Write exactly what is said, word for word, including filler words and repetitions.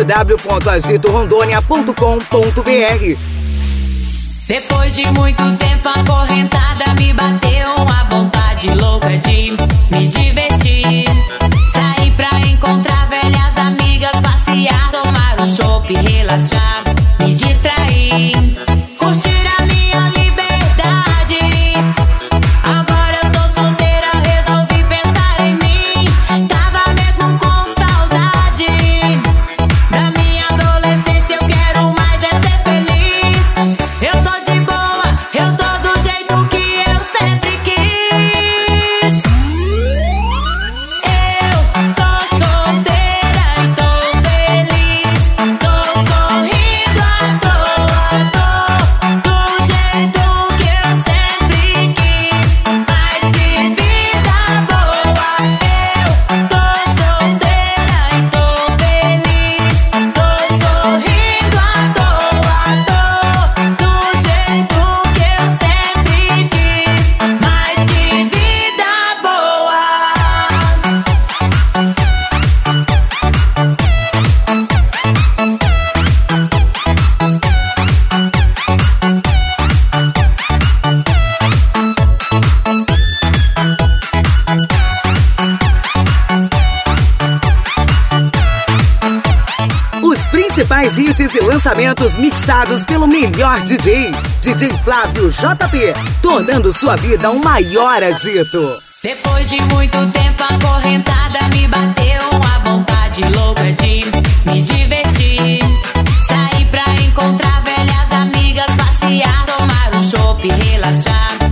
w ponto agito rondônia ponto com ponto b r. Depois de muito tempo acorrentada, me bateu uma vontade louca de me divertir. Sair pra encontrar velhas amigas, passear, tomar um chopp, relaxar, me distrair, curtir a minha liberdade. Agora eu tô solteira, resolvi pensar em mim. Tava mesmo com saudade da minha adolescência, eu quero mais é ser feliz. Eu tô de boa, eu tô do jeito que eu sempre quis. Eu tô solteira e tô feliz, tô sorrindo à toa, tô do jeito que eu sempre quis. Mas que vida boa. Eu tô solteira e tô feliz, tô sorrindo à toa, tô do jeito que eu sempre quis. Mas que vida boa. Os principais hits e lançamentos mixados pelo melhor D J, D J Flávio J P, tornando sua vida um maior agito. Depois de muito tempo acorrentada, me bateu uma vontade louca de me divertir. Sair pra encontrar velhas amigas, passear, tomar um chopp, relaxar,